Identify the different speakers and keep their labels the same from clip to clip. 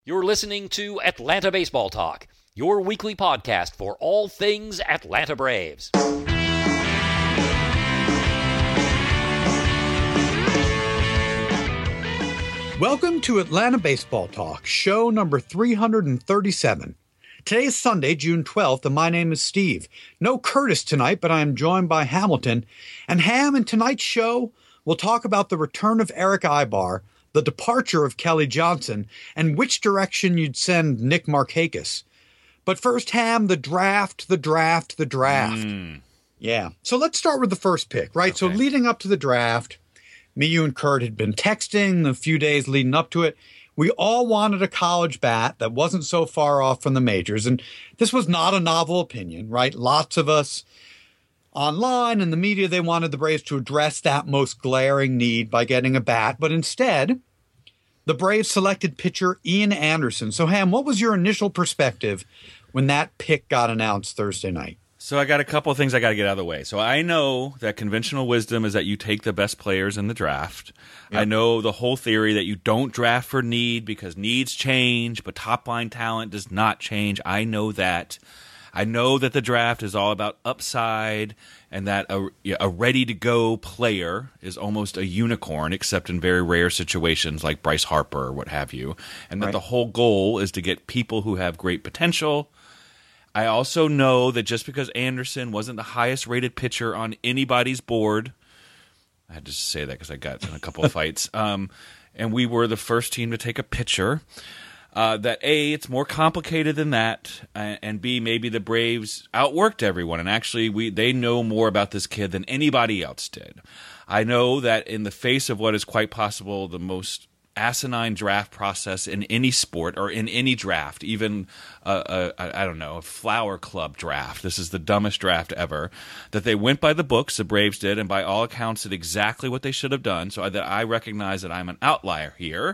Speaker 1: You're listening to Atlanta Baseball Talk, your weekly podcast for all things Atlanta Braves.
Speaker 2: Welcome to Atlanta Baseball Talk, show number 337. Today is Sunday, June 12th, and my name is Steve. No Curtis tonight, but I am joined by Hamilton. And Ham, in tonight's show, we'll talk about the return of Erick Aybar, the departure of Kelly Johnson, and which direction you'd send Nick Markakis. But first, Ham, the draft. Yeah. So let's start with the first pick, right?
Speaker 3: Okay.
Speaker 2: So leading up to the draft, me, you, and Kurt had been texting the few days leading up to it. We all wanted a college bat that wasn't so far off from the majors. And this was not a novel opinion, right? Lots of us online and the media, they wanted the Braves to address that most glaring need by getting a bat. But instead, the Braves selected pitcher Ian Anderson. So, Ham, what was your initial perspective when that pick got announced Thursday night?
Speaker 3: So I got a couple of things I got to get out of the way. So I know that conventional wisdom is that you take the best players in the draft. Yep. I know the whole theory that you don't draft for need because needs change, but top-line talent does not change. I know that. I know that the draft is all about upside and that a ready-to-go player is almost a unicorn, except in very rare situations like Bryce Harper or what have you, and that the whole goal is to get people who have great potential. I also know that just because Anderson wasn't the highest-rated pitcher on anybody's board, I had to say that because I got in a couple of fights, and we were the first team to take a pitcher, that A, it's more complicated than that, and B, maybe the Braves outworked everyone, and actually they know more about this kid than anybody else did. I know that in the face of what is quite possible the most asinine draft process in any sport or in any draft, even a flower club draft. This is the dumbest draft ever. That they went by the books, the Braves did, and by all accounts did exactly what they should have done. So that I recognize that I'm an outlier here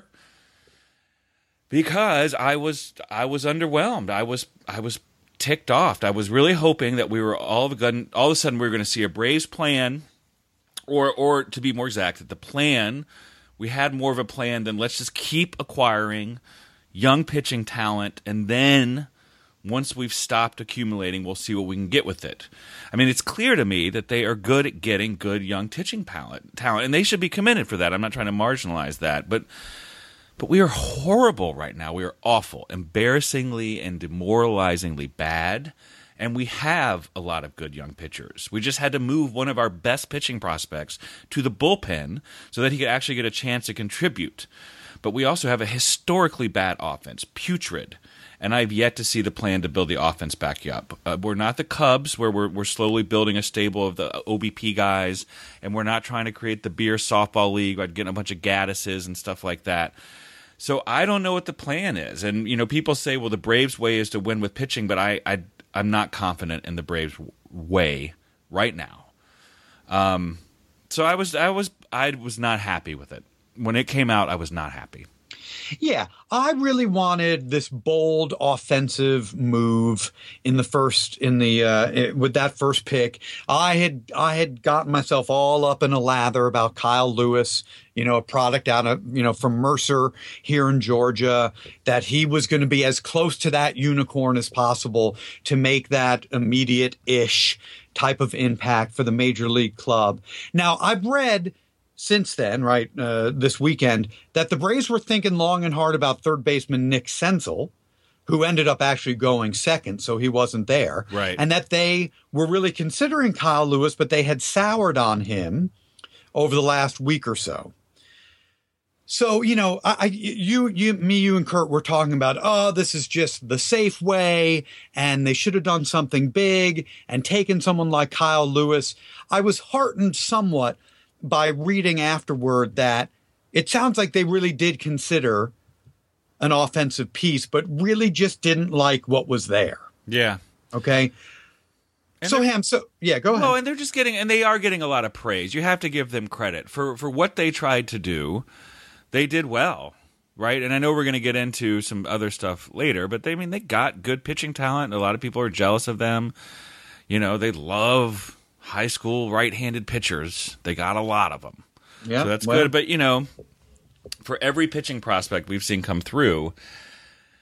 Speaker 3: because I was underwhelmed. I was ticked off. I was really hoping that we were all of a sudden we were going to see a Braves plan, or to be more exact, that the plan. We had more of a plan than let's just keep acquiring young pitching talent, and then once we've stopped accumulating, we'll see what we can get with it. I mean, it's clear to me that they are good at getting good young pitching talent, and they should be commended for that. I'm not trying to marginalize that, but we are horrible right now. We are awful, embarrassingly and demoralizingly bad. And we have a lot of good young pitchers. We just had to move one of our best pitching prospects to the bullpen so that he could actually get a chance to contribute. But we also have a historically bad offense, putrid. And I've yet to see the plan to build the offense back up. We're not the Cubs, where we're slowly building a stable of the OBP guys, and we're not trying to create the beer softball league by getting a bunch of Gattises and stuff like that. So I don't know what the plan is. And people say, well, the Braves' way is to win with pitching, but I'm not confident in the Braves' way right now. So I was not happy with it. When it came out, I was not happy.
Speaker 2: Yeah, I really wanted this bold offensive move with that first pick. I had gotten myself all up in a lather about Kyle Lewis, a product out of, from Mercer here in Georgia, that he was going to be as close to that unicorn as possible to make that immediate-ish type of impact for the major league club. Now, I've read since then, right, this weekend, that the Braves were thinking long and hard about third baseman Nick Senzel, who ended up actually going second, so he wasn't there.
Speaker 3: Right. And
Speaker 2: that they were really considering Kyle Lewis, but they had soured on him over the last week or so. So, you, and Kurt were talking about, this is just the safe way, and they should have done something big and taken someone like Kyle Lewis. I was heartened somewhat by reading afterward that it sounds like they really did consider an offensive piece, but really just didn't like what was there.
Speaker 3: Yeah.
Speaker 2: Okay.
Speaker 3: And
Speaker 2: go ahead.
Speaker 3: Oh, and they are getting a lot of praise. You have to give them credit for what they tried to do. They did well, right? And I know we're going to get into some other stuff later, but they got good pitching talent. A lot of people are jealous of them. They love high school right-handed pitchers. They got a lot of them. Yeah, so that's good. But, for every pitching prospect we've seen come through,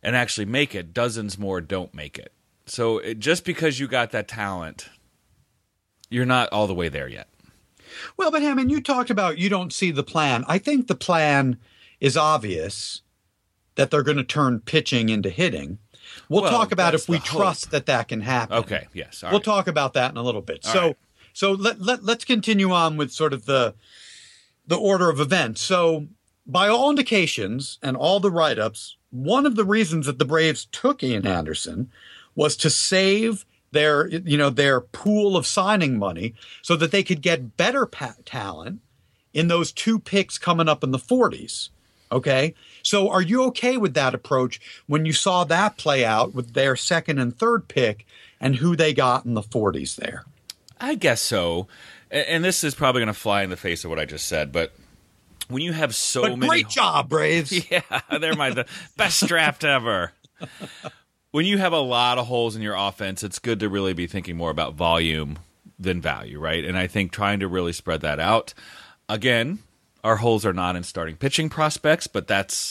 Speaker 3: and actually make it. Dozens more don't make it. So just because you got that talent, you're not all the way there yet.
Speaker 2: Well, but I mean, you talked about you don't see the plan. I think the plan is obvious that they're going to turn pitching into hitting. We'll talk about if we trust that can happen.
Speaker 3: Okay, yes.
Speaker 2: We'll talk about that in a little bit. So let's continue on with sort of the order of events. So by all indications and all the write-ups, one of the reasons that the Braves took Ian Anderson was to save their pool of signing money so that they could get better talent in those 2 picks coming up in the 40s. Okay. So are you okay with that approach when you saw that play out with their 2nd and 3rd pick and who they got in the 40s there?
Speaker 3: I guess so. And this is probably going to fly in the face of what I just said, but when you have many...
Speaker 2: Great job, Braves.
Speaker 3: Yeah, they're the best draft ever. When you have a lot of holes in your offense, it's good to really be thinking more about volume than value, right? And I think trying to really spread that out. Again, our holes are not in starting pitching prospects, but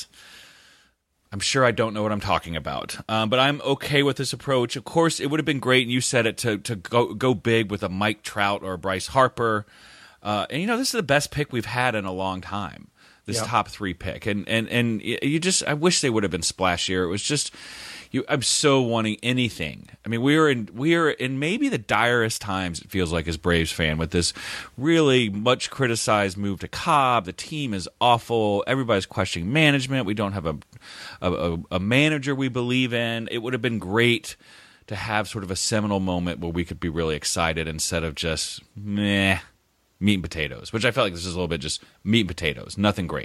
Speaker 3: I'm sure I don't know what I'm talking about. But I'm okay with this approach. Of course, it would have been great, and you said it, to go big with a Mike Trout or a Bryce Harper. And this is the best pick we've had in a long time. This top 3 pick, and you just, I wish they would have been splashier. It was just, I'm so wanting anything. I mean, we are in maybe the direst times, it feels like, as Braves fan, with this really much criticized move to Cobb. The team is awful. Everybody's questioning management. We don't have a manager we believe in. It would have been great to have sort of a seminal moment where we could be really excited instead of just meh. Meat and potatoes, which I felt like this is a little bit just meat and potatoes. Nothing great.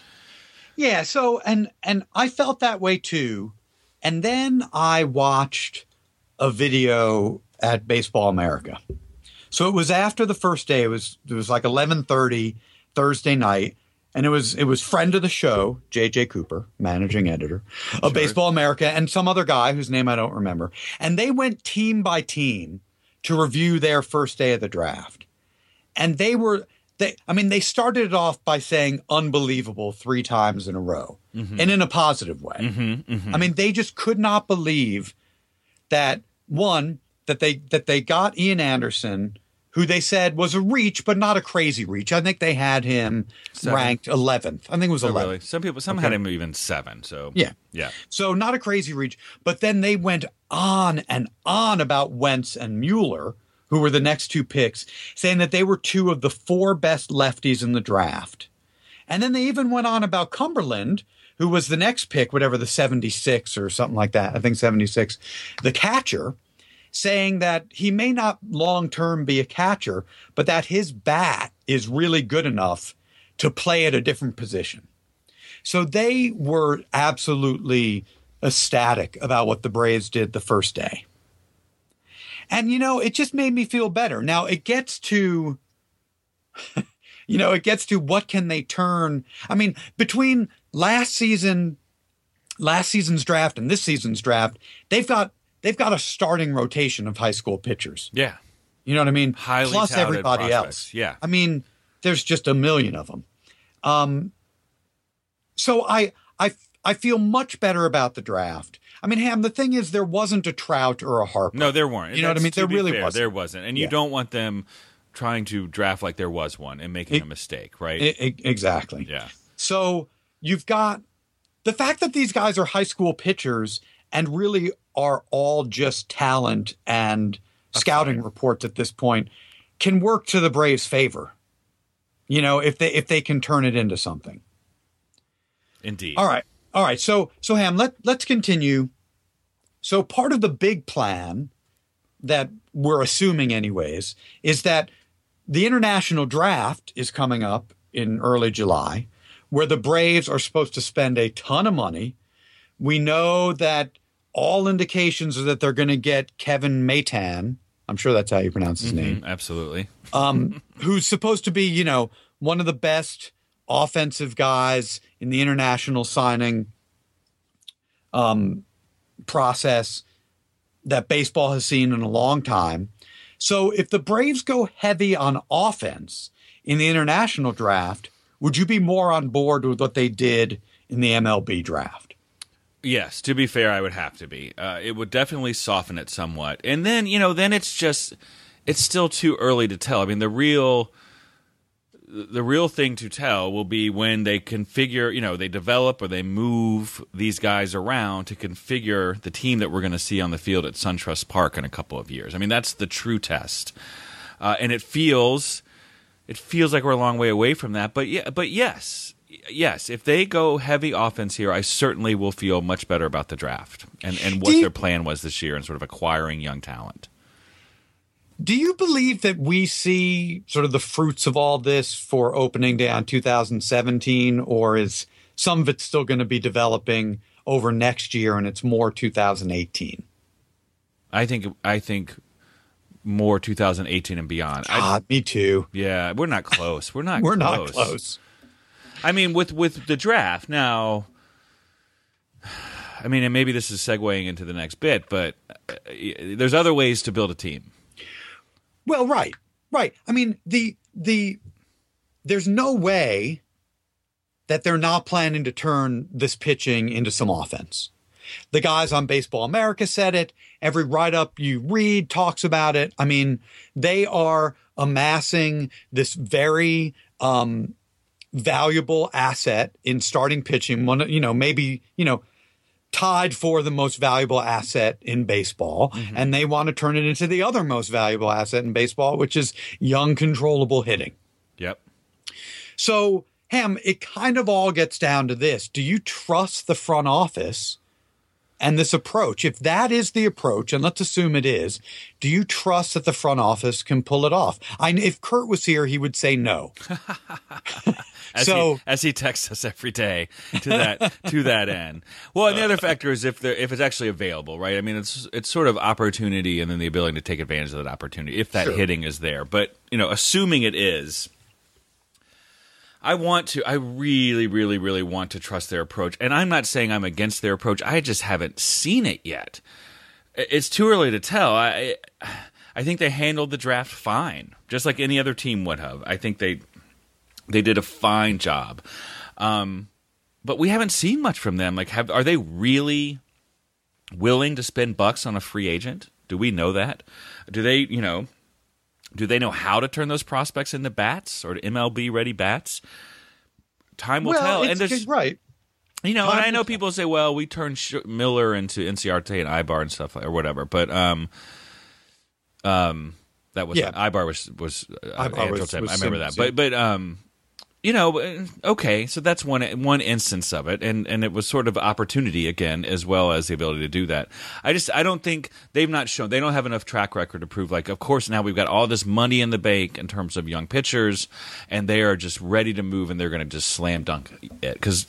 Speaker 2: Yeah. So, and I felt that way too. And then I watched a video at Baseball America. So it was after the first day. It was like 11:30 Thursday night. And it was friend of the show, J.J. Cooper, managing editor of Baseball America, and some other guy whose name I don't remember. And they went team by team to review their first day of the draft. And they started it off by saying unbelievable 3 times in a row, and in a positive way. I mean, they just could not believe that, one, that they got Ian Anderson, who they said was a reach, but not a crazy reach. I think they had him ranked 11th. I think it was 11th.
Speaker 3: Really? Some had him even 7. So
Speaker 2: yeah. So not a crazy reach. But then they went on and on about Wentz and Mueller, who were the next 2 picks, saying that they were 2 of the 4 best lefties in the draft. And then they even went on about Cumberland, who was the next pick, whatever, the 76 or something like that. I think 76, the catcher, saying that he may not long-term be a catcher, but that his bat is really good enough to play at a different position. So they were absolutely ecstatic about what the Braves did the first day. And, it just made me feel better. Now it gets to, what can they turn? I mean, between last season's draft and this season's draft, they've got a starting rotation of high school pitchers.
Speaker 3: Yeah.
Speaker 2: You know what I mean?
Speaker 3: Highly
Speaker 2: plus
Speaker 3: touted
Speaker 2: everybody
Speaker 3: prospects.
Speaker 2: else.
Speaker 3: Yeah.
Speaker 2: I mean, there's just a million of them. So I feel much better about the draft. I mean, Ham, the thing is, there wasn't a Trout or a Harper.
Speaker 3: No, there weren't.
Speaker 2: You know what I mean? There really
Speaker 3: wasn't.
Speaker 2: wasn't.
Speaker 3: There wasn't. And you don't want them trying to draft like there was one and making a mistake, right?
Speaker 2: Exactly.
Speaker 3: Yeah.
Speaker 2: So you've got the fact that these guys are high school pitchers and really are all just talent and scouting reports at this point can work to the Braves' favor. If they can turn it into something.
Speaker 3: Indeed.
Speaker 2: All right. So Ham, let's continue. So part of the big plan that we're assuming anyways is that the international draft is coming up in early July, where the Braves are supposed to spend a ton of money. We know that all indications are that they're going to get Kevin Maitan. I'm sure that's how you pronounce his name.
Speaker 3: Absolutely.
Speaker 2: Who's supposed to be, one of the best offensive guys in the international signing process that baseball has seen in a long time. So if the Braves go heavy on offense in the international draft, would you be more on board with what they did in the MLB draft?
Speaker 3: Yes, to be fair, I would have to be. It would definitely soften it somewhat. And then, then it's still too early to tell. I mean, the real thing to tell will be when they configure, they develop or they move these guys around to configure the team that we're going to see on the field at SunTrust Park in a couple of years. I mean, that's the true test. And it feels like we're a long way away from that. But yes, if they go heavy offense here, I certainly will feel much better about the draft and what their plan was this year and sort of acquiring young talent.
Speaker 2: Do you believe that we see sort of the fruits of all this for opening day on 2017, or is some of it still going to be developing over next year and it's more 2018?
Speaker 3: I think more 2018 and beyond.
Speaker 2: Me too.
Speaker 3: Yeah, we're not close. We're not
Speaker 2: close.
Speaker 3: I mean, with the draft now, I mean, and maybe this is segueing into the next bit, but there's other ways to build a team.
Speaker 2: Well, right. I mean, there's no way that they're not planning to turn this pitching into some offense. The guys on Baseball America said it. Every write-up you read talks about it. I mean, they are amassing this very valuable asset in starting pitching. Maybe tied for the most valuable asset in baseball. Mm-hmm. And they want to turn it into the other most valuable asset in baseball, which is young, controllable hitting.
Speaker 3: Yep.
Speaker 2: So, Ham, it kind of all gets down to this. Do you trust the front office and this approach? If that is the approach, and let's assume it is, do you trust that the front office can pull it off? If Kurt was here, he would say no.
Speaker 3: As he texts us every day to that end. Well, and the other factor is if it's actually available, right? I mean, it's sort of opportunity and then the ability to take advantage of that opportunity if that hitting is there. But assuming it is, I really, really, really want to trust their approach. And I'm not saying I'm against their approach. I just haven't seen it yet. It's too early to tell. I think they handled the draft fine, just like any other team would have. I think they did a fine job. But we haven't seen much from them. Like, are they really willing to spend bucks on a free agent? Do we know that? Do they know how to turn those prospects into bats or to MLB-ready bats? Time will tell. And there's
Speaker 2: right.
Speaker 3: And I know people say, well, we turned Miller into NCRT and Ibar and stuff or whatever. But that was Ibar was Ibar I remember that. But okay, so that's one instance of it, and it was sort of opportunity again, as well as the ability to do that. I don't think they don't have enough track record to prove, like, of course now we've got all this money in the bank in terms of young pitchers, and they are just ready to move, and they're going to just slam dunk it because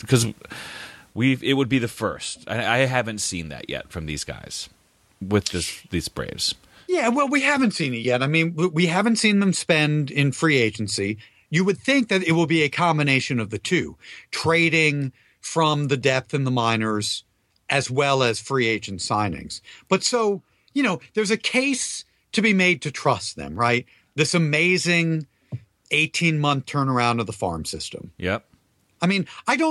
Speaker 3: it would be the first. I haven't seen that yet from these guys with these Braves.
Speaker 2: Yeah, well, we haven't seen it yet. I mean, we haven't seen them spend in free agency. You would think that it will be a combination of the two, trading from the depth in the minors as well as free agent signings. But so, there's a case to be made to trust them, right? This amazing 18-month turnaround of the farm system.
Speaker 3: Yep.
Speaker 2: I mean,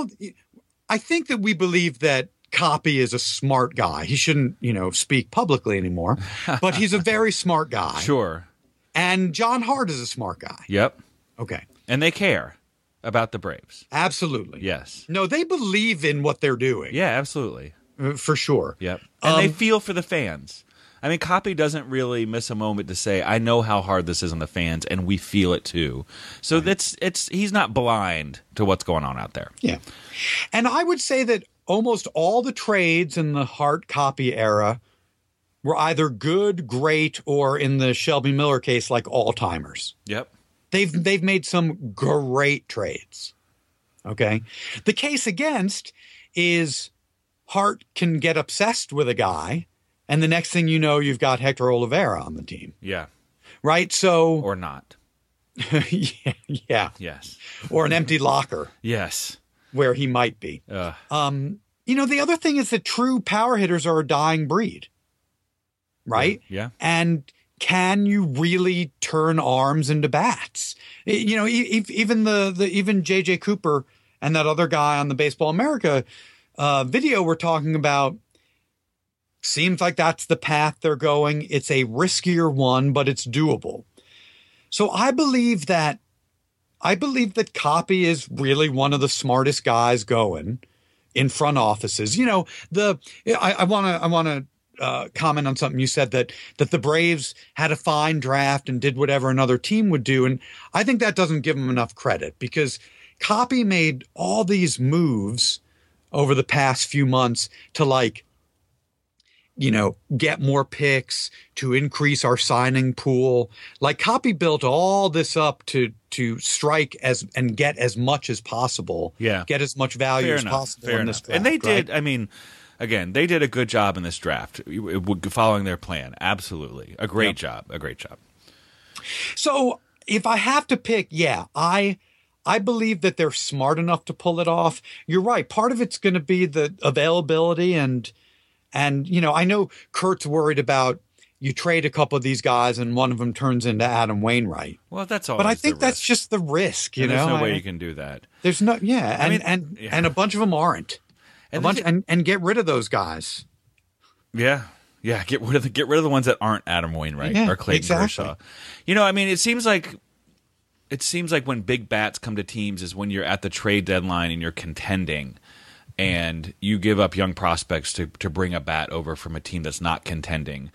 Speaker 2: I think that we believe that Copy is a smart guy. He shouldn't, speak publicly anymore, but he's a very smart guy.
Speaker 3: Sure.
Speaker 2: And John Hart is a smart guy.
Speaker 3: Yep.
Speaker 2: Okay.
Speaker 3: And they care about the Braves.
Speaker 2: Absolutely.
Speaker 3: Yes.
Speaker 2: No, they believe in what they're doing.
Speaker 3: Yeah, absolutely.
Speaker 2: For sure.
Speaker 3: Yep. And they feel for the fans. I mean, Copy doesn't really miss a moment to say, I know how hard this is on the fans, and we feel it too. So he's not blind to what's going on out there.
Speaker 2: Yeah. And I would say that almost all the trades in the Hart Copy era were either good, great, or in the Shelby Miller case, like all-timers.
Speaker 3: Yep.
Speaker 2: They've made some great trades. Okay. The case against is Hart can get obsessed with a guy, and the next thing you know, you've got Hector Olivera on the team.
Speaker 3: Yeah.
Speaker 2: Right? So
Speaker 3: or not.
Speaker 2: Yeah.
Speaker 3: Yes.
Speaker 2: Or an empty locker.
Speaker 3: Yes.
Speaker 2: Where he might be. The other thing is that true power hitters are a dying breed. Right?
Speaker 3: Yeah.
Speaker 2: And can you really turn arms into bats? Even even JJ Cooper and that other guy on the Baseball America video we're talking about seems like that's the path they're going. It's a riskier one, but it's doable. So I believe that Copy is really one of the smartest guys going in front offices. You know, I want to comment on something you said, that the Braves had a fine draft and did whatever another team would do. And I think that doesn't give them enough credit, because Copy made all these moves over the past few months to, like, you know, get more picks, to increase our signing pool. Like, Copy built all this up to strike and get as much as possible.
Speaker 3: Yeah.
Speaker 2: Get as much value
Speaker 3: Fair
Speaker 2: as
Speaker 3: enough.
Speaker 2: possible
Speaker 3: Fair
Speaker 2: in
Speaker 3: enough.
Speaker 2: this draft.
Speaker 3: And they
Speaker 2: right?
Speaker 3: did, I mean, again, they did a good job in this draft, following their plan. Absolutely. A great job. A great job.
Speaker 2: So if I have to pick, I believe that they're smart enough to pull it off. You're right. Part of it's going to be the availability, and you know, I know Kurt's worried about, you trade a couple of these guys and one of them turns into Adam Wainwright.
Speaker 3: Well, that's all.
Speaker 2: But I think that's just the risk. You know,
Speaker 3: there's no way you can do that.
Speaker 2: There's no, and a bunch of them aren't. And get rid of those guys.
Speaker 3: Yeah. Yeah, get rid of the ones that aren't Adam Wainwright or Clayton Kershaw. You know, I mean, it seems like when big bats come to teams is when you're at the trade deadline and you're contending, and you give up young prospects to bring a bat over from a team that's not contending.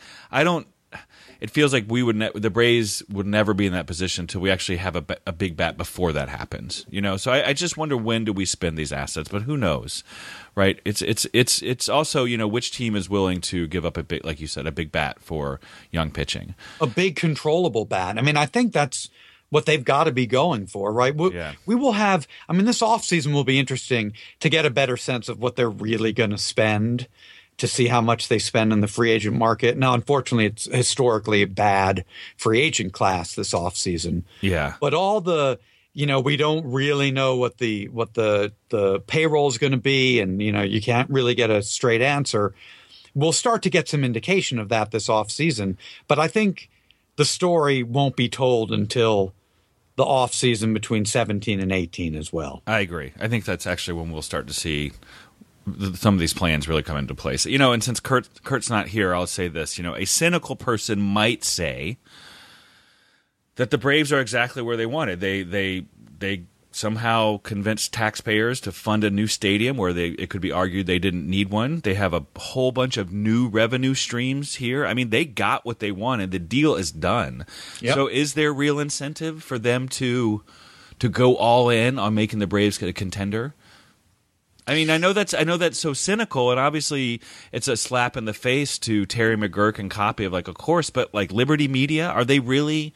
Speaker 3: It feels like the Braves would never be in that position until we actually have a big bat before that happens. You know, so I just wonder, when do we spend these assets? But who knows, right? It's also, you know, which team is willing to give up a big, like you said, a big bat for young pitching,
Speaker 2: a big controllable bat. I mean, I think that's what they've got to be going for, right? We will have, I mean, this offseason will be interesting to get a better sense of what they're really going to spend, to see how much they spend in the free agent market. Now, unfortunately, it's historically a bad free agent class this offseason.
Speaker 3: Yeah.
Speaker 2: But all the, you know, we don't really know what the payroll is going to be, and, you know, you can't really get a straight answer. We'll start to get some indication of that this offseason. But I think the story won't be told until the off season between 17 and 18 as well.
Speaker 3: I agree. I think that's actually when we'll start to see some of these plans really come into place. You know, and since Kurt's not here, I'll say this. You know, a cynical person might say that the Braves are exactly where they wanted. They somehow convinced taxpayers to fund a new stadium where it could be argued they didn't need one. They have a whole bunch of new revenue streams here. I mean, they got what they wanted. The deal is done. Yep. So is there real incentive for them to go all in on making the Braves a contender? I mean, I know that's so cynical, and obviously it's a slap in the face to Terry McGurk and Copy of, like, of course, but, like, Liberty Media, are they really?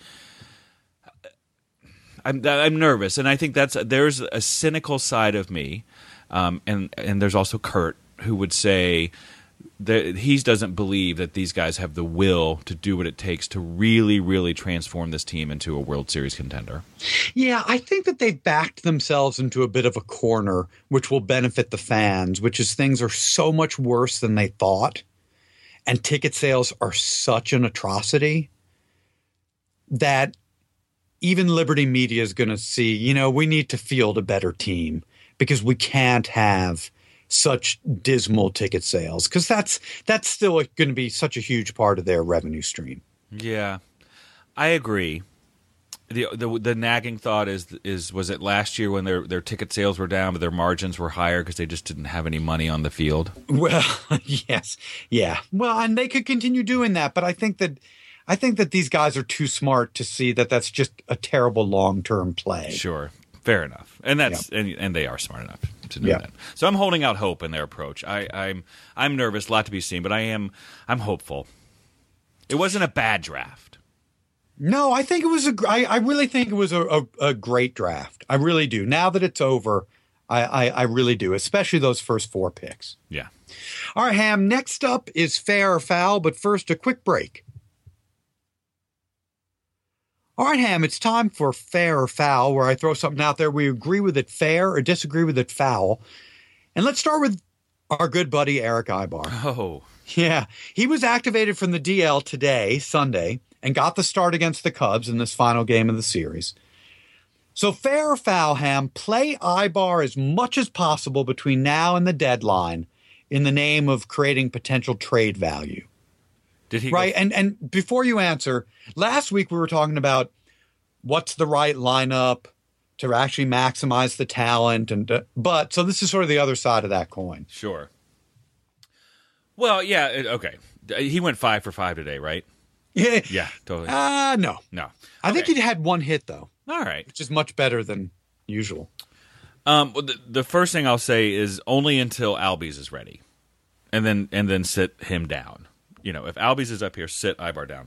Speaker 3: I'm nervous, and I think there's a cynical side of me, and there's also Kurt, who would say that he doesn't believe that these guys have the will to do what it takes to really, really transform this team into a World Series contender.
Speaker 2: Yeah, I think that they've backed themselves into a bit of a corner, which will benefit the fans, which is things are so much worse than they thought, and ticket sales are such an atrocity that even Liberty Media is going to see, you know, we need to field a better team, because we can't have such dismal ticket sales, because that's still going to be such a huge part of their revenue stream.
Speaker 3: Yeah, I agree. The nagging thought is was it last year when their ticket sales were down but their margins were higher because they just didn't have any money on the field?
Speaker 2: Well, yes, yeah. Well, and they could continue doing that, but I think that these guys are too smart to see that that's just a terrible long-term play.
Speaker 3: Sure. Fair enough. And and they are smart enough to know that. So I'm holding out hope in their approach. I'm nervous, a lot to be seen, but I'm hopeful. It wasn't a bad draft.
Speaker 2: No, I think it was I really think it was a great draft. I really do. Now that it's over, I really do, especially those first 4 picks.
Speaker 3: Yeah.
Speaker 2: All right, Ham, next up is Fair or Foul, but first a quick break. All right, Ham, it's time for Fair or Foul, where I throw something out there. We agree with it fair or disagree with it foul. And let's start with our good buddy, Eric Ibar.
Speaker 3: Oh.
Speaker 2: Yeah. He was activated from the DL today, Sunday, and got the start against the Cubs in this final game of the series. So fair or foul, Ham, play Ibar as much as possible between now and the deadline in the name of creating potential trade value.
Speaker 3: Did he
Speaker 2: right? And before you answer, last week we were talking about what's the right lineup to actually maximize the talent, but so this is sort of the other side of that coin.
Speaker 3: Sure. Well, yeah, okay. He went 5 for 5 today, right?
Speaker 2: Yeah.
Speaker 3: Yeah, totally.
Speaker 2: No.
Speaker 3: No.
Speaker 2: I think he had one hit though.
Speaker 3: All right.
Speaker 2: Which is much better than usual.
Speaker 3: Well, the first thing I'll say is only until Albies is ready, and then sit him down. You know, if Albies is up here, sit Ibar down.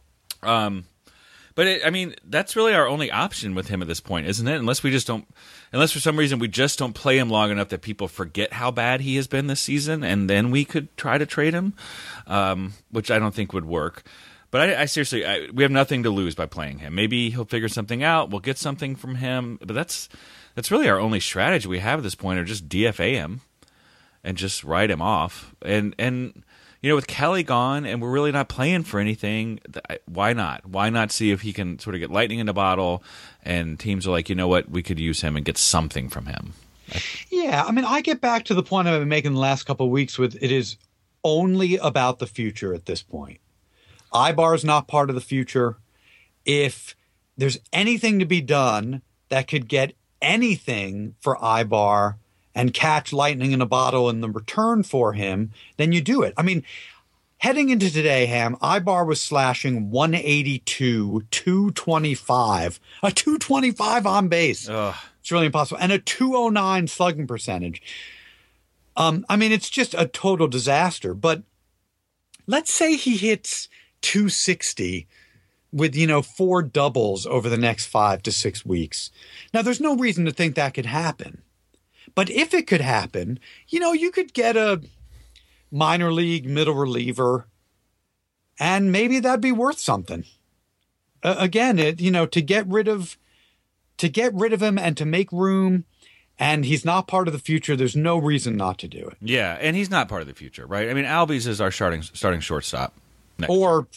Speaker 3: But that's really our only option with him at this point, isn't it? Unless for some reason we just don't play him long enough that people forget how bad he has been this season, and then we could try to trade him, which I don't think would work. But I seriously, we have nothing to lose by playing him. Maybe he'll figure something out. We'll get something from him. But that's really our only strategy we have at this point, or just DFA him and just write him off. And with Kelly gone and we're really not playing for anything, why not? Why not see if he can sort of get lightning in a bottle, and teams are like, you know what, we could use him and get something from him.
Speaker 2: Yeah, I get back to the point I've been making the last couple of weeks with it is only about the future at this point. Ibar is not part of the future. If there's anything to be done that could get anything for Ibar and catch lightning in a bottle in the return for him, then you do it. Heading into today, Ham, Ibar was slashing 182, 225, a 225 on base.
Speaker 3: Ugh.
Speaker 2: It's really impossible. And a 209 slugging percentage. It's just a total disaster. But let's say he hits 260 with, 4 doubles over the next 5 to 6 weeks. Now, there's no reason to think that could happen. But if it could happen, you could get a minor league middle reliever, and maybe that'd be worth something. Again, to get rid of him and to make room, and he's not part of the future, there's no reason not to do it.
Speaker 3: Yeah, and he's not part of the future, right? Albies is our starting shortstop. Next.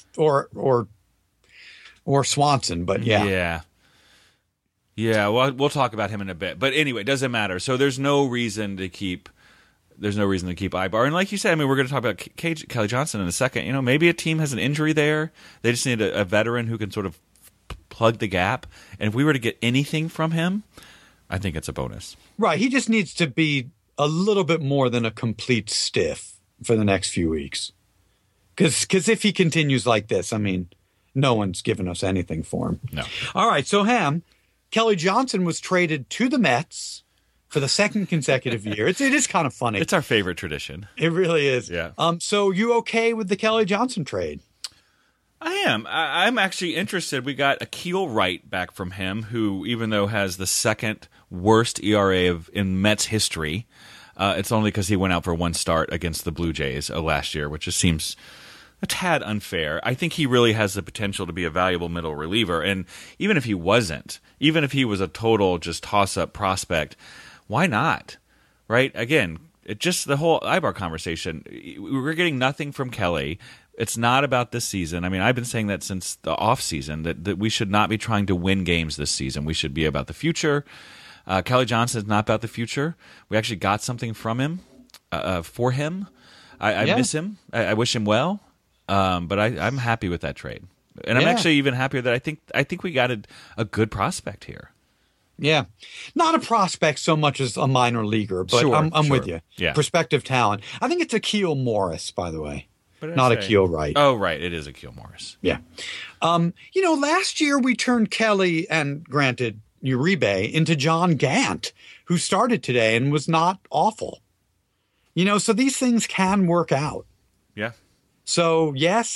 Speaker 2: Or Swanson, but yeah.
Speaker 3: Yeah, well, we'll talk about him in a bit. But anyway, it doesn't matter. So there's no reason to keep Ibar. And like you said, we're going to talk about Kelly Johnson in a second. Maybe a team has an injury there. They just need a veteran who can sort of plug the gap. And if we were to get anything from him, I think it's a bonus.
Speaker 2: Right. He just needs to be a little bit more than a complete stiff for the next few weeks. Because if he continues like this, no one's given us anything for him.
Speaker 3: No.
Speaker 2: All right. So, Ham, Kelly Johnson was traded to the Mets for the second consecutive year. It is kind of funny.
Speaker 3: It's our favorite tradition.
Speaker 2: It really is.
Speaker 3: Yeah.
Speaker 2: So you okay with the Kelly Johnson trade?
Speaker 3: I am. I'm actually interested. We got Akil Wright back from him, who, even though has the second worst ERA in Mets history, it's only because he went out for one start against the Blue Jays last year, which just seems a tad unfair. I think he really has the potential to be a valuable middle reliever. And even if he wasn't, even if he was a total just toss-up prospect, why not? Right? Again, just the whole Ibar conversation, we're getting nothing from Kelly. It's not about this season. I've been saying that since the offseason, that we should not be trying to win games this season. We should be about the future. Kelly Johnson is not about the future. We actually got something from him, for him. I miss him. I wish him well. But I'm happy with that trade, and I'm actually even happier that I think we got a good prospect here.
Speaker 2: Yeah, not a prospect so much as a minor leaguer, but
Speaker 3: sure,
Speaker 2: I'm with you.
Speaker 3: Yeah,
Speaker 2: prospective talent. I think it's Akil Morris, by the way, not Akil Wright.
Speaker 3: Oh, right, it is Akil Morris.
Speaker 2: Yeah. Last year we turned Kelly and granted Uribe into John Gant, who started today and was not awful. So these things can work out.
Speaker 3: Yeah.
Speaker 2: So yes.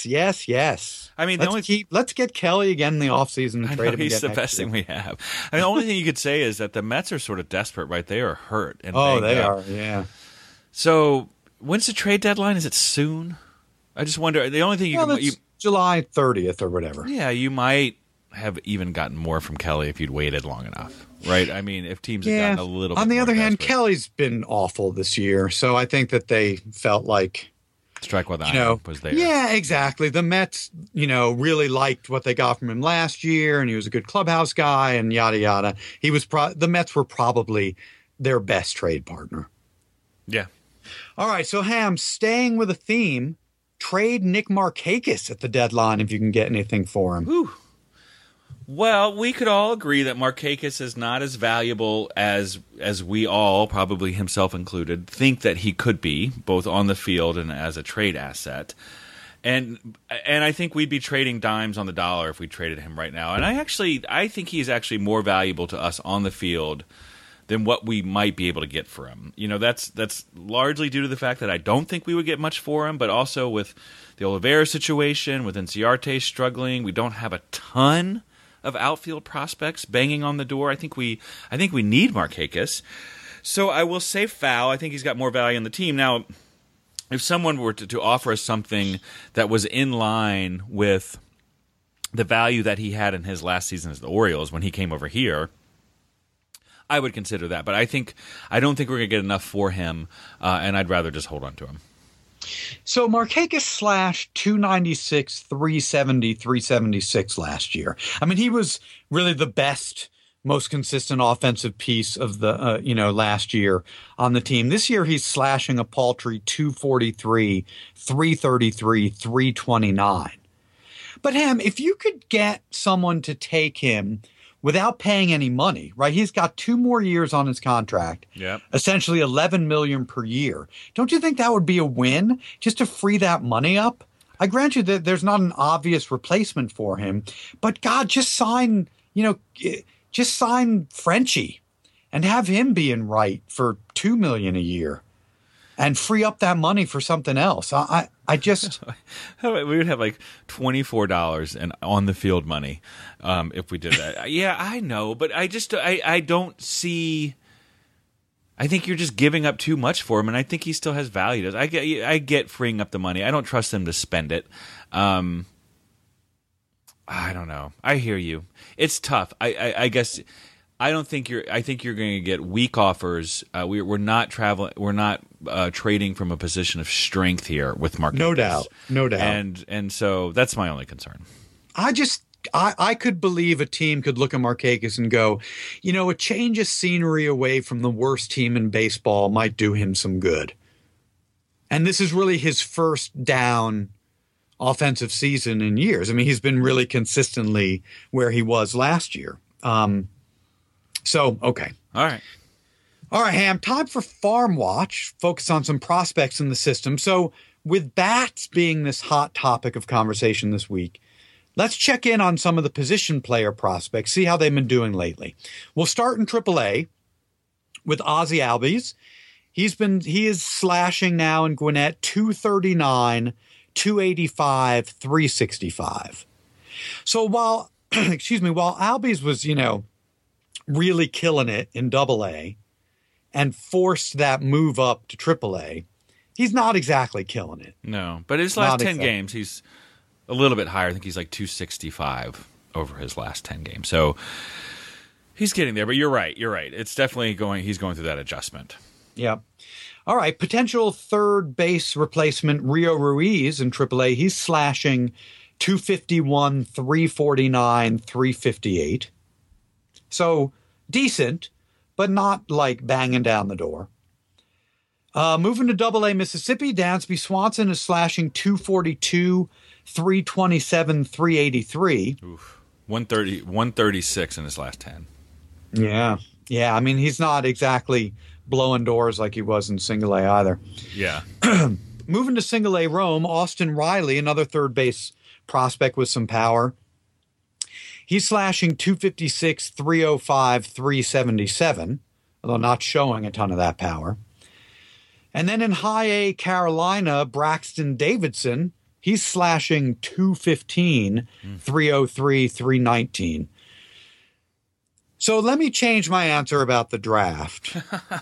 Speaker 2: Let's get Kelly again in the offseason and trade him.
Speaker 3: He's the best thing we have. The only thing you could say is that the Mets are sort of desperate, right? They are hurt. And
Speaker 2: they are. Yeah.
Speaker 3: So when's the trade deadline? Is it soon? I just wonder. The only thing
Speaker 2: it's July 30th or whatever.
Speaker 3: Yeah, you might have even gotten more from Kelly if you'd waited long enough, right? If teams had gotten a little.
Speaker 2: On
Speaker 3: bit
Speaker 2: the other hand,
Speaker 3: desperate.
Speaker 2: Kelly's been awful this year, so I think that they felt like.
Speaker 3: Strike while the iron was there.
Speaker 2: Yeah, exactly. The Mets, really liked what they got from him last year, and he was a good clubhouse guy, and yada yada. The Mets were probably their best trade partner.
Speaker 3: Yeah.
Speaker 2: All right, so Ham, staying with a theme, trade Nick Markakis at the deadline if you can get anything for him.
Speaker 3: Whew. Well, we could all agree that Markakis is not as valuable as we all, probably himself included, think that he could be, both on the field and as a trade asset. And I think we'd be trading dimes on the dollar if we traded him right now. And I think he's actually more valuable to us on the field than what we might be able to get for him. That's largely due to the fact that I don't think we would get much for him, but also with the Oliveira situation, with Inciarte struggling, we don't have a ton of outfield prospects banging on the door. I think we need Markakis. So I will say foul. I think he's got more value on the team. Now, if someone were to offer us something that was in line with the value that he had in his last season as the Orioles when he came over here, I would consider that. But I don't think we're going to get enough for him, and I'd rather just hold on to him.
Speaker 2: So Markakis slashed 296, 370, 376 last year. I mean, he was really the best, most consistent offensive piece of the, last year on the team. This year, he's slashing a paltry 243, 333, 329. But Ham, if you could get someone to take him without paying any money, right? He's got 2 more years on his contract, essentially $11 million per year. Don't you think that would be a win just to free that money up? I grant you that there's not an obvious replacement for him, but God, just sign Frenchie and have him be in right for $2 million a year and free up that money for something else. I just
Speaker 3: we would have like $24 and on the field money if we did that. Yeah, I know, but I don't see. I think you're just giving up too much for him, and I think he still has value. I get freeing up the money. I don't trust him to spend it. I don't know. I hear you. It's tough. I guess. I don't think you're. I think you're going to get weak offers. We're not traveling. We're not trading from a position of strength here with Markakis.
Speaker 2: No doubt.
Speaker 3: And so that's my only concern.
Speaker 2: I could believe a team could look at Markakis and go, a change of scenery away from the worst team in baseball might do him some good. And this is really his first down offensive season in years. I mean, he's been really consistently where he was last year. So, okay.
Speaker 3: All right,
Speaker 2: Ham, time for Farm Watch. Focus on some prospects in the system. So with bats being this hot topic of conversation this week, let's check in on some of the position player prospects, see how they've been doing lately. We'll start in AAA with Ozzie Albies. He is slashing now in Gwinnett 239, 285, 365. So while Albies was, really killing it in AA and forced that move up to AAA, he's not exactly killing it.
Speaker 3: No, but his last 10 games, he's a little bit higher. I think he's like 265 over his last 10 games. So he's getting there, but you're right. It's definitely he's going through that adjustment.
Speaker 2: Yeah. All right. Potential third base replacement, Rio Ruiz in AAA. He's slashing 251, 349, 358. So decent, but not like banging down the door. Moving to AA Mississippi, Dansby Swanson is slashing 242, 327, 383.
Speaker 3: Oof. 136 in his last 10.
Speaker 2: Yeah. I mean, he's not exactly blowing doors like he was in Single A either.
Speaker 3: Yeah.
Speaker 2: Moving to Single A Rome, Austin Riley, another third base prospect with some power. He's slashing 256, 305, 377, although not showing a ton of that power. And then in High A Carolina, Braxton Davidson, he's slashing 215, 303, 319. So let me change my answer about the draft.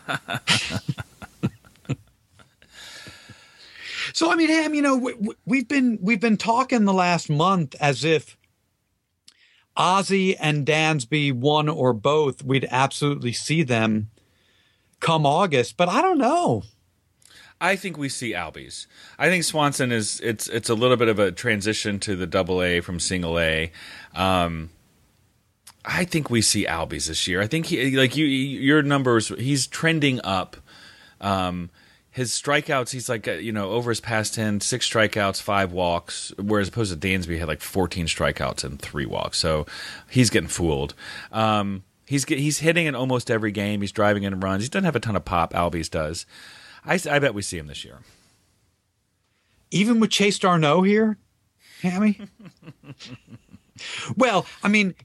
Speaker 2: So, I mean, Ham, we've been talking the last month as if Ozzie and Dansby, one or both, we'd absolutely see them come August, but I don't know.
Speaker 3: I think we see Albies. I think Swanson it's a little bit of a transition to the double A from single A. I think we see Albies this year. I think your numbers. He's trending up. His strikeouts, he's like over his past 10, 6 strikeouts, 5 walks, whereas opposed to Dansby had like 14 strikeouts and 3 walks. So he's getting fooled. He's hitting in almost every game. He's driving in runs. He doesn't have a ton of pop. Albies does. I bet we see him this year.
Speaker 2: Even with Chase Darno here, Hammy? Well, I mean,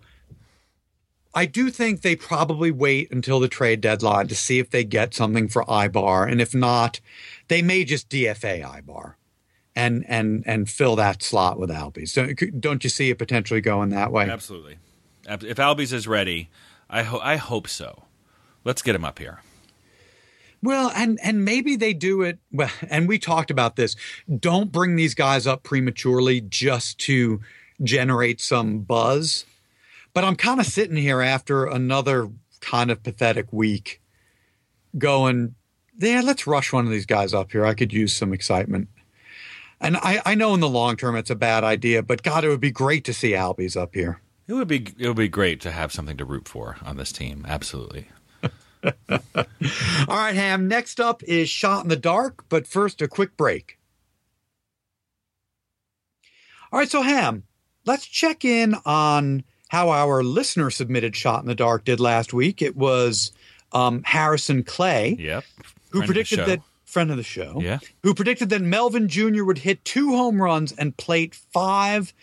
Speaker 2: I do think they probably wait until the trade deadline to see if they get something for Ibar, and if not, they may just DFA Ibar and fill that slot with Albies. Don't you see it potentially going that way?
Speaker 3: Absolutely. If Albies is ready, I hope so. Let's get him up here.
Speaker 2: Well, and maybe they do it. Well, and we talked about this. Don't bring these guys up prematurely just to generate some buzz. But I'm kind of sitting here after another kind of pathetic week going, let's rush one of these guys up here. I could use some excitement. And I know in the long term it's a bad idea, but God, it would be great to see Albies up here.
Speaker 3: It would be great to have something to root for on this team. Absolutely.
Speaker 2: All right, Ham. Next up is Shot in the Dark, but first a quick break. All right, so Ham, let's check in on how our listener submitted Shot in the Dark did last week. It was Harrison Clay,
Speaker 3: yep,
Speaker 2: who predicted that friend of the show,
Speaker 3: yeah,
Speaker 2: who predicted that Melvin Jr. would hit 2 home runs and plate 5,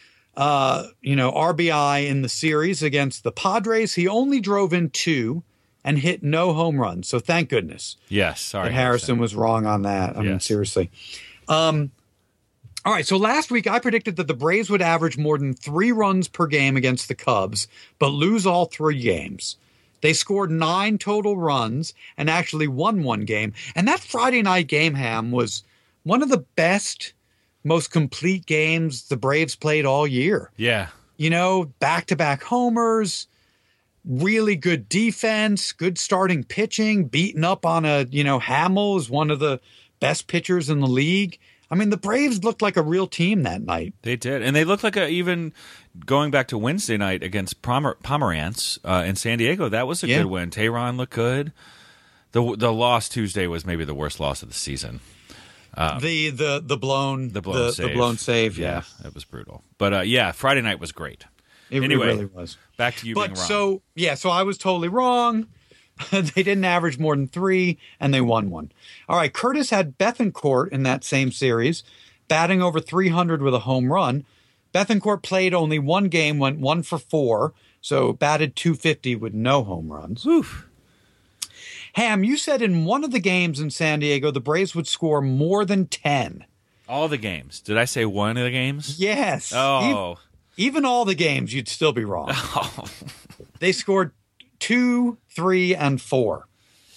Speaker 2: RBI in the series against the Padres. He only drove in 2 and hit no home runs. So thank goodness.
Speaker 3: Yes, sorry,
Speaker 2: Harrison was wrong on that. I mean, seriously. All right, so last week I predicted that the Braves would average more than 3 runs per game against the Cubs, but lose all 3 games. They scored 9 total runs and actually won 1 game. And that Friday night game, Ham, was one of the best, most complete games the Braves played all year.
Speaker 3: Yeah.
Speaker 2: Back-to-back homers, really good defense, good starting pitching, beating up on Hamill is one of the best pitchers in the league. I mean, the Braves looked like a real team that night.
Speaker 3: They did. And they looked like even going back to Wednesday night against Pomerantz in San Diego, that was a good win. Tehran looked good. The loss Tuesday was maybe the worst loss of the season.
Speaker 2: The blown save. Yeah,
Speaker 3: it was brutal. But Friday night was great.
Speaker 2: It really was.
Speaker 3: Back to you being wrong.
Speaker 2: So I was totally wrong. They didn't average more than 3, and they won 1. All right, Curtis had Bethancourt in that same series, batting over 300 with a home run. Bethancourt played only 1 game, went 1 for 4, so batted .250 with no home runs.
Speaker 3: Oof.
Speaker 2: Ham, you said in one of the games in San Diego, the Braves would score more than 10.
Speaker 3: All the games. Did I say one of the games?
Speaker 2: Yes.
Speaker 3: Oh.
Speaker 2: Even all the games, you'd still be wrong.
Speaker 3: Oh.
Speaker 2: They scored 2, 3, and 4.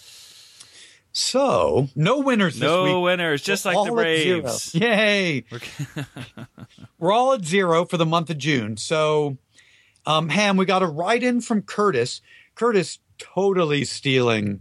Speaker 2: So, no winners this week.
Speaker 3: No winners, just like the Braves.
Speaker 2: Yay! We're all at 0 for the month of June. So, Ham, we got a write-in from Curtis. Curtis totally stealing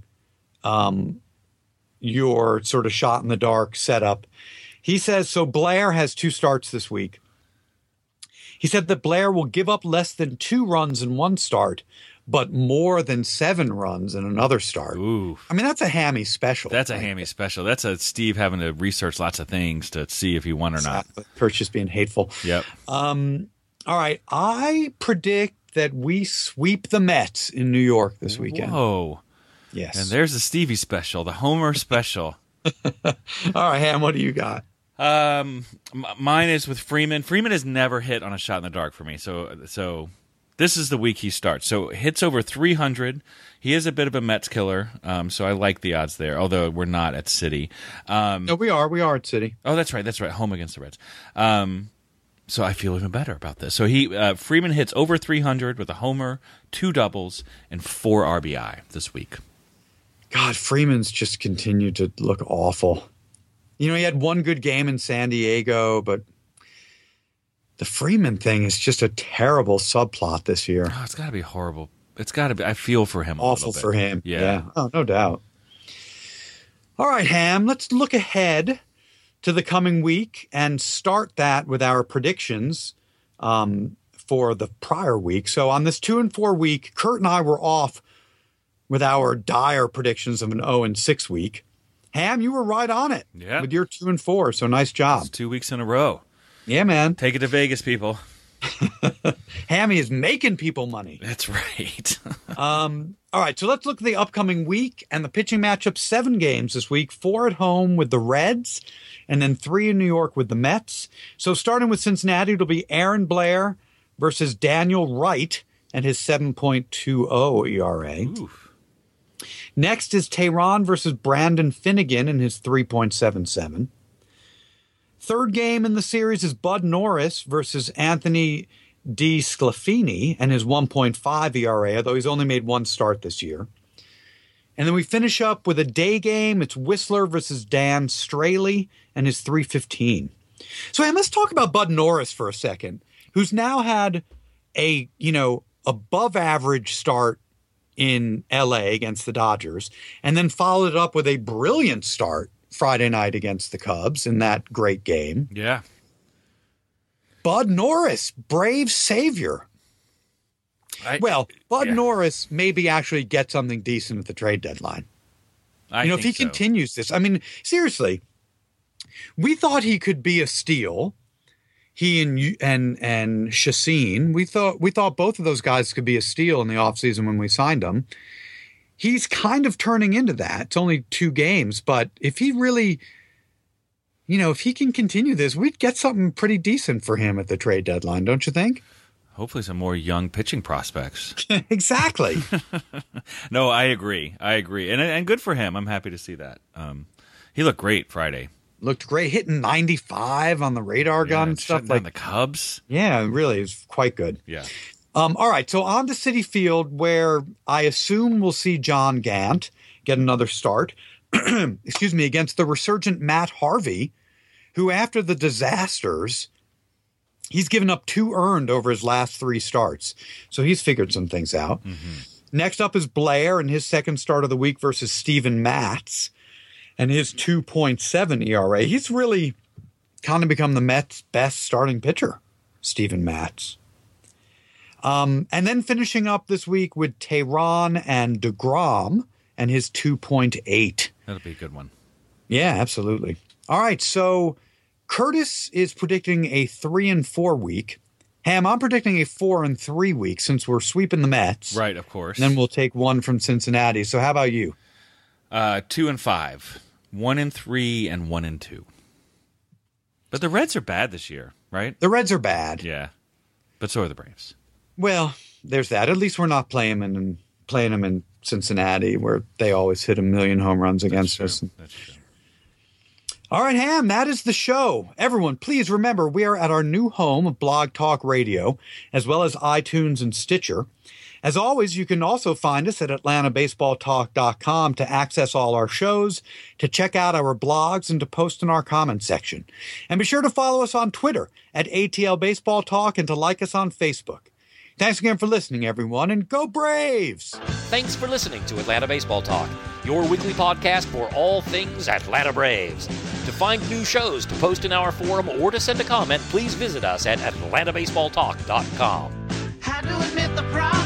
Speaker 2: your sort of shot in the dark setup. He says, so Blair has 2 starts this week. He said that Blair will give up less than 2 runs in 1 start, but more than 7 runs in another start.
Speaker 3: Ooh.
Speaker 2: I mean, that's a hammy special.
Speaker 3: That's a hammy special. That's a Steve having to research lots of things to see if he won or not.
Speaker 2: Kurt's just being hateful.
Speaker 3: Yep.
Speaker 2: All right. I predict that we sweep the Mets in New York this weekend.
Speaker 3: Whoa.
Speaker 2: Yes.
Speaker 3: And there's the Stevie special, the Homer special.
Speaker 2: All right, Ham, what do you got?
Speaker 3: Mine is with Freeman. Freeman has never hit on a shot in the dark for me. So this is the week he starts. So hits over 300. He is a bit of a Mets killer. So I like the odds there, although we're not at City.
Speaker 2: No, we are. We are at City.
Speaker 3: Oh, that's right. That's right. Home against the Reds. So I feel even better about this. So Freeman hits over 300 with a homer, 2 doubles, and 4 RBI this week.
Speaker 2: God, Freeman's just continued to look awful. You know, he had 1 good game in San Diego, but the Freeman thing is just a terrible subplot this year.
Speaker 3: Oh, it's got to be horrible. It's got to be. I feel for him.
Speaker 2: Awful
Speaker 3: a little bit.
Speaker 2: For him.
Speaker 3: Yeah.
Speaker 2: Oh, no doubt. All right, Ham, let's look ahead to the coming week and start that with our predictions for the prior week. So on this 2-4 week, Kurt and I were off with our dire predictions of an 0-6 week. Ham, you were right on it with your 2-4, so nice job.
Speaker 3: It's 2 weeks in a row.
Speaker 2: Yeah, man.
Speaker 3: Take it to Vegas, people.
Speaker 2: Hammy is making people money.
Speaker 3: That's right.
Speaker 2: All right, so let's look at the upcoming week and the pitching matchup. 7 games this week, 4 at home with the Reds, and then 3 in New York with the Mets. So starting with Cincinnati, it'll be Aaron Blair versus Daniel Wright and his 7.20 ERA.
Speaker 3: Oof.
Speaker 2: Next is Tehran versus Brandon Finnegan and his 3.77. Third game in the series is Bud Norris versus Anthony DeSclafani and his 1.5 ERA, although he's only made 1 start this year. And then we finish up with a day game. It's Whistler versus Dan Straley and his 3.15. So let's talk about Bud Norris for a second, who's now had a, above average start in LA against the Dodgers, and then followed it up with a brilliant start Friday night against the Cubs in that great game.
Speaker 3: Yeah.
Speaker 2: Bud Norris, brave savior. Bud Norris maybe actually get something decent at the trade deadline. If he continues this, seriously, we thought he could be a steal. He and Chacin, we thought both of those guys could be a steal in the offseason when we signed them. He's kind of turning into that. It's only 2 games, but if he really, if he can continue this, we'd get something pretty decent for him at the trade deadline, don't you think?
Speaker 3: Hopefully some more young pitching prospects.
Speaker 2: Exactly.
Speaker 3: No, I agree. And good for him. I'm happy to see that. He looked great Friday.
Speaker 2: Looked great, hitting 95 on the radar gun and stuff
Speaker 3: like the Cubs.
Speaker 2: Yeah, really, it's quite good.
Speaker 3: Yeah.
Speaker 2: All right, so on to Citi Field, where I assume we'll see John Gant get another start. Excuse me, against the resurgent Matt Harvey, who after the disasters, he's given up 2 earned over his last 3 starts. So he's figured some things out. Mm-hmm. Next up is Blair in his second start of the week versus Steven Matz and his 2.7 ERA. He's really kind of become the Mets' best starting pitcher, Steven Matz. And then finishing up this week with Tehran and DeGrom and his 2.8.
Speaker 3: That'll be a good one.
Speaker 2: Yeah, absolutely. All right, so Curtis is predicting a 3-4 week. Ham, I'm predicting a 4-3 week since we're sweeping the Mets.
Speaker 3: Right, of course.
Speaker 2: And then we'll take 1 from Cincinnati. So how about you?
Speaker 3: 2-5. 1-3 and 1-2. But the Reds are bad this year, right?
Speaker 2: The Reds are bad.
Speaker 3: Yeah. But so are the Braves.
Speaker 2: Well, there's that. At least we're not playing them in Cincinnati, where they always hit 1,000,000 home runs against us.
Speaker 3: That's true.
Speaker 2: All right, Ham, that is the show. Everyone, please remember we are at our new home of Blog Talk Radio, as well as iTunes and Stitcher. As always, you can also find us at AtlantaBaseballTalk.com to access all our shows, to check out our blogs, and to post in our comments section. And be sure to follow us on Twitter at ATL Baseball Talk and to like us on Facebook. Thanks again for listening, everyone, and go Braves!
Speaker 1: Thanks for listening to Atlanta Baseball Talk, your weekly podcast for all things Atlanta Braves. To find new shows, to post in our forum, or to send a comment, please visit us at AtlantaBaseballTalk.com.
Speaker 4: Had to admit the problem.